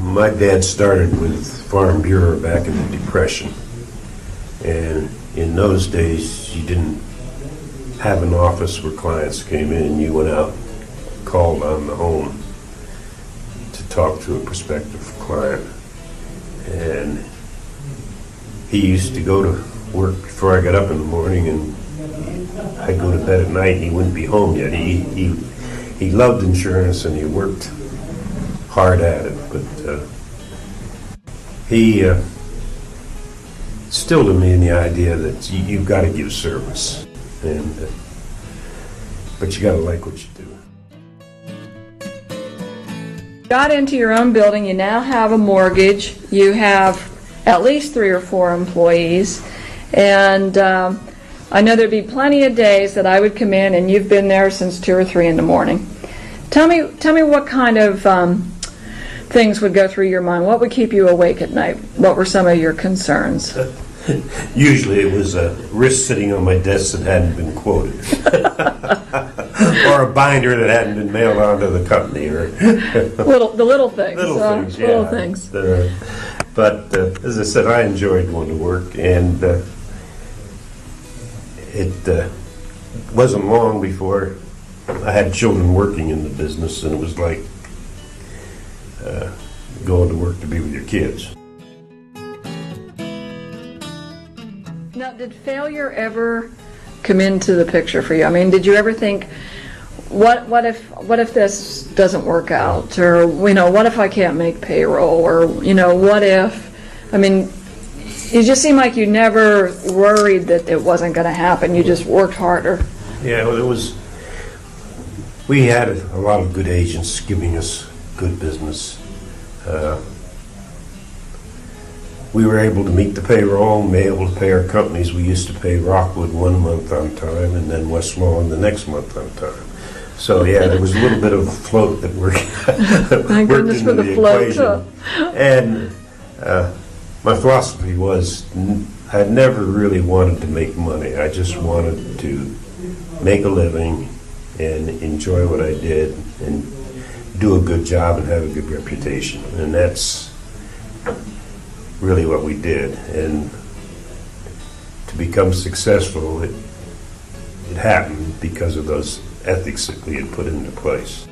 My dad started with Farm Bureau back in the Depression, and in those days you didn't have an office where clients came in. You went out, called on the home to talk to a prospective client, and he used to go to work before I got up in the morning, and I'd go to bed at night and he wouldn't be home yet. He loved insurance and he worked hard at it, but he instilled in me the idea that you've got to give service, and but you got to like what you do. Got into your own building, you now have a mortgage, you have at least 3 or 4 employees, and I know there'd be plenty of days that I would come in and you've been there since 2 or 3 in the morning. Tell me what kind of things would go through your mind. What would keep you awake at night? What were some of your concerns? Usually it was a wrist sitting on my desk that hadn't been quoted. Or a binder that hadn't been mailed on to the company. Or the little things. Little things. But as I said, I enjoyed going to work, and it wasn't long before I had children working in the business, and it was like going to work to be with your kids. Now, did failure ever come into the picture for you? I mean, did you ever think, what if this doesn't work out, or what if I can't make payroll, or what if? I mean, you just seem like you never worried that it wasn't going to happen. You just worked harder. Yeah, well, we had a lot of good agents giving us good business. We were able to meet the payroll and be able to pay our companies. We used to pay Rockwood 1 month on time and then West Lawn the next month on time. So yeah, there was a little bit of a float that worked, Thank goodness for the float. And my philosophy was I never really wanted to make money. I just wanted to make a living and enjoy what I did and do a good job and have a good reputation. And that's really what we did. And to become successful, it happened because of those ethics that we had put into place.